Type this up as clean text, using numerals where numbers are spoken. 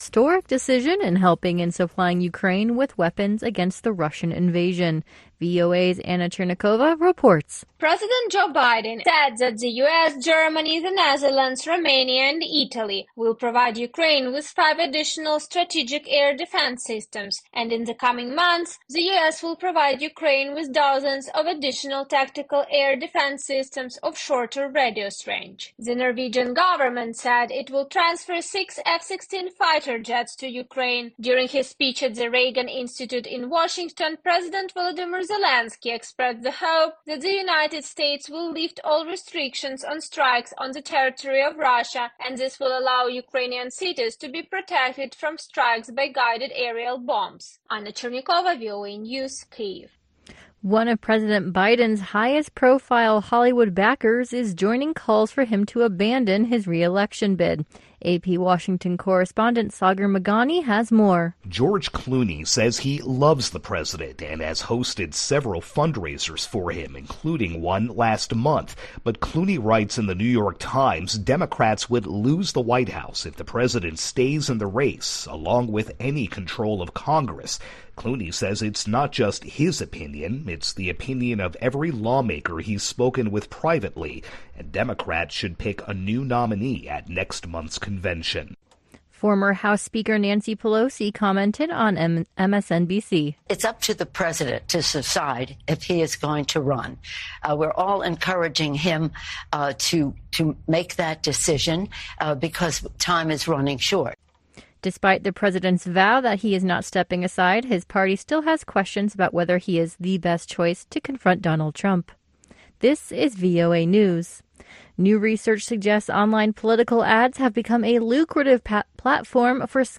Historic decision in helping and supplying Ukraine with weapons against the Russian invasion. VOA's Anna Chernikova reports. President Joe Biden said that the U.S., Germany, the Netherlands, Romania, and Italy will provide Ukraine with 5 additional strategic air defense systems, and in the coming months, the U.S. will provide Ukraine with dozens of additional tactical air defense systems of shorter radius range. The Norwegian government said it will transfer 6 F-16 fighter jets to Ukraine. During his speech at the Reagan Institute in Washington, President Volodymyr Zelensky expressed the hope that the United States will lift all restrictions on strikes on the territory of Russia, and this will allow Ukrainian cities to be protected from strikes by guided aerial bombs. Anna Chernikova, VOA News, Kyiv. One of President Biden's highest-profile Hollywood backers is joining calls for him to abandon his re-election bid. AP Washington correspondent Sagar Meghani has more. George Clooney says he loves the president and has hosted several fundraisers for him, including one last month. But Clooney writes in the New York Times Democrats would lose the White House if the president stays in the race, along with any control of Congress. Clooney says it's not just his opinion, it's the opinion of every lawmaker he's spoken with privately, and Democrats should pick a new nominee at next month's convention. Former House Speaker Nancy Pelosi commented on MSNBC. It's up to the president to decide if he is going to run. We're all encouraging him to make that decision because time is running short. Despite the president's vow that he is not stepping aside, his party still has questions about whether he is the best choice to confront Donald Trump. This is VOA News. New research suggests online political ads have become a lucrative platform for